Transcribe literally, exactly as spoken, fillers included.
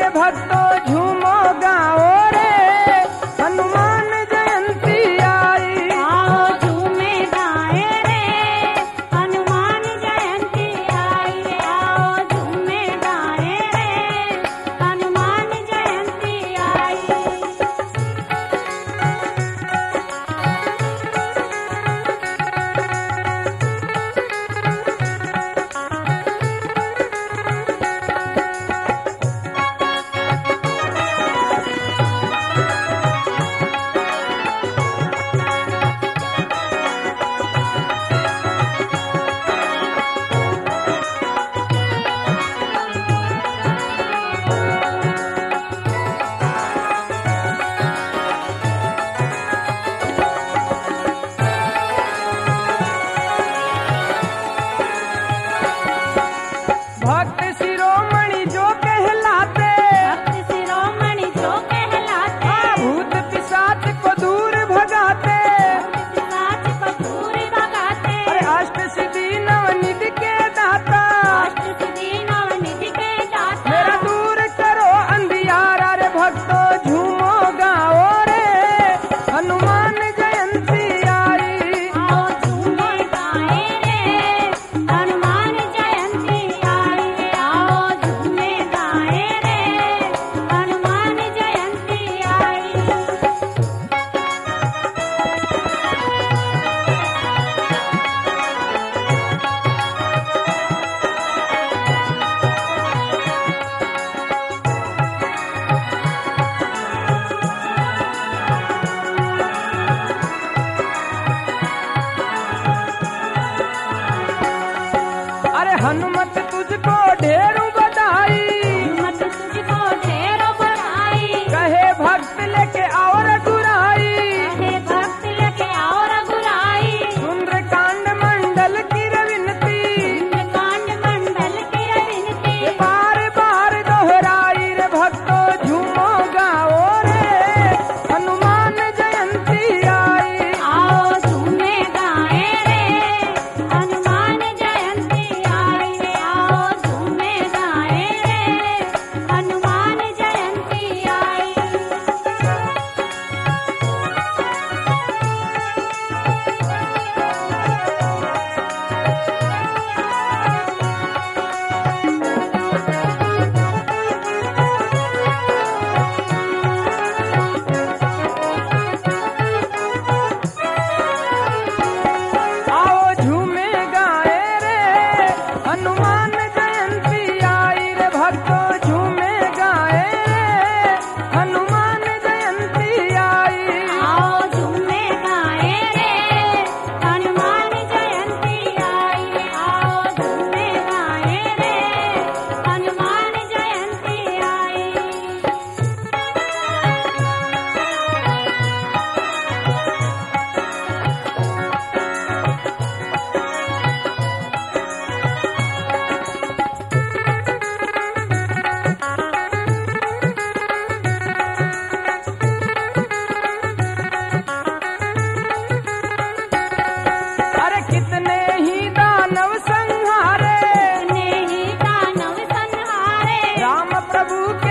भक्तो झूमो गाओ रे, हनुमान जयंती आई। आओ झूमे गाए रे, हनुमान जयंती आई। आओ झूमे गाए रे, हनुमान जयंती आई। भक्त शिरोमणि जो कहलाते, भक्त शिरोमणि जो कहलाते, भूत पिशाच को दूर भगाते, पिशाच को दूर भगाते। अरे अष्ट सिद्धि नवनिधि के दाता, अष्ट सिद्धि नवनिधि के दाता। मेरा दूर करो अंधियारा रे भक्तो झूमो गाओ रे, हनुमान जयंती आई। आओ झूमे गाए रे, हनुमान जयंती आई। आओ झूमे गाए रे, हनुमान जयंती आई। अरे हनुमत तुझको ढेरों बधाई, मत तुझको ढेरों बधाई। कहे भक्त लेके और गुराई, कहे भक्त लेके आओ रघुराई। सुंदरकांड मंडल की विनती, कांड मंडल की विनती। ये बार बार दोहराई रे भक्तो झूमो गाओ रे, हनुमान जयंती आई। आओ झूमे गाए रे, हनुमान जयंती आई। आओ झूमे गाए रे, हनुमान जयंती आई। आओ झूमे गाए रे, हनुमान जयंती आई रे भक्तो झूमे गाए रे, हनुमान जयंती आई। आओ झूमे गाए रे, हनुमान जयंती आई। आओ झूमे गाए रे, हनुमान जयंती आई। अरे कितने ही दानव संहारे, ने ही दानव संहारे। राम प्रभु के